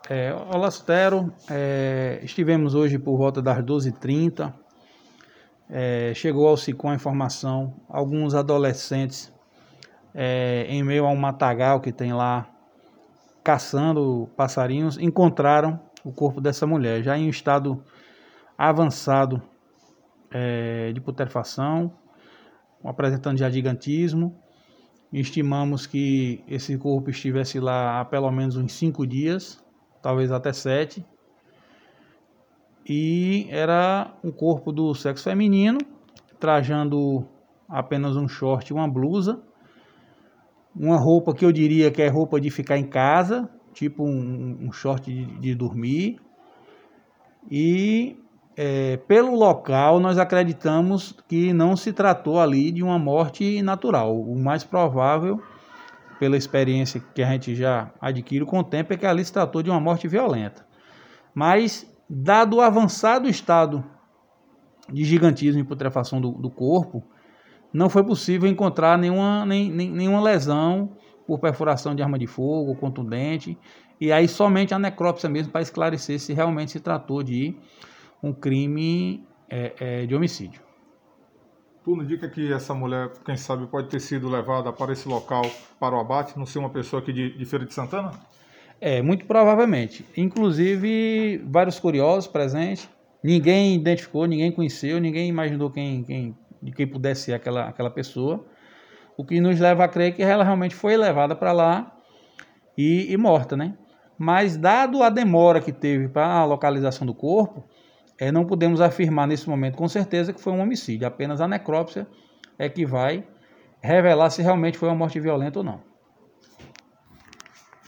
Olá, Sotero. Estivemos hoje por volta das 12h30. Chegou ao SICOM a informação, alguns adolescentes, em meio a um matagal que tem lá, caçando passarinhos, encontraram o corpo dessa mulher, já em um estado avançado de putrefação, apresentando já gigantismo. Estimamos que esse corpo estivesse lá há pelo menos uns 5 dias, talvez até 7. E era um corpo do sexo feminino, trajando apenas um short e uma blusa. Uma roupa que eu diria que é roupa de ficar em casa, tipo um short de dormir. E pelo local nós acreditamos que não se tratou ali de uma morte natural. O mais provável, pela experiência que a gente já adquire com o tempo, é que ali se tratou de uma morte violenta. Mas, dado o avançado estado de gigantismo e putrefação do corpo, não foi possível encontrar nenhuma lesão por perfuração de arma de fogo, contundente, e aí somente a necrópsia mesmo para esclarecer se realmente se tratou de um crime de homicídio. Tudo indica que essa mulher, quem sabe, pode ter sido levada para esse local para o abate, não ser uma pessoa aqui de Feira de Santana? Muito provavelmente. Inclusive, vários curiosos presentes. Ninguém identificou, ninguém conheceu, ninguém imaginou de quem pudesse ser aquela pessoa. O que nos leva a crer que ela realmente foi levada para lá e morta, né? Mas, dado a demora que teve para a localização do corpo, não podemos afirmar nesse momento com certeza que foi um homicídio. Apenas a necrópsia é que vai revelar se realmente foi uma morte violenta ou não.